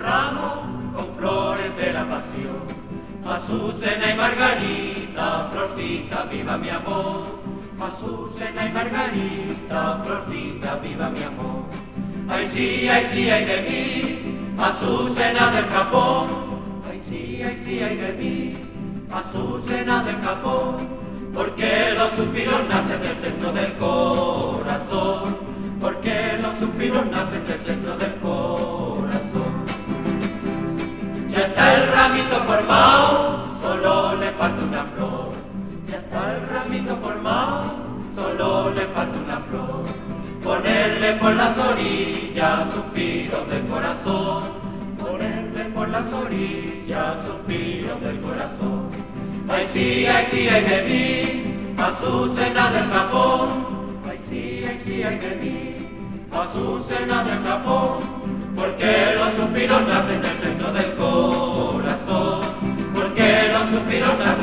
ramo con flores de la pasión. Azucena y margarita, florcita, viva mi amor. Azucena y margarita, florcita, viva mi amor. Ay sí, ay de mí, Azucena del Japón. Ay sí, ay de mí, Azucena del Japón. Porque los suspiros nacen del centro del corazón. Porque los suspiros nacen del centro del corazón. Ya está el ramito formado, solo le falta una flor. Ya está el ramito formado, solo le falta una flor. Ponerle por las orillas suspiros del corazón. Ponerle por las orillas suspiros del corazón. Ay sí, ay de mí, Azucena del Japón. Ay sí, ay de mí, Azucena del Japón. Porque los suspiros nacen del centro del corazón. Porque los suspiros nacen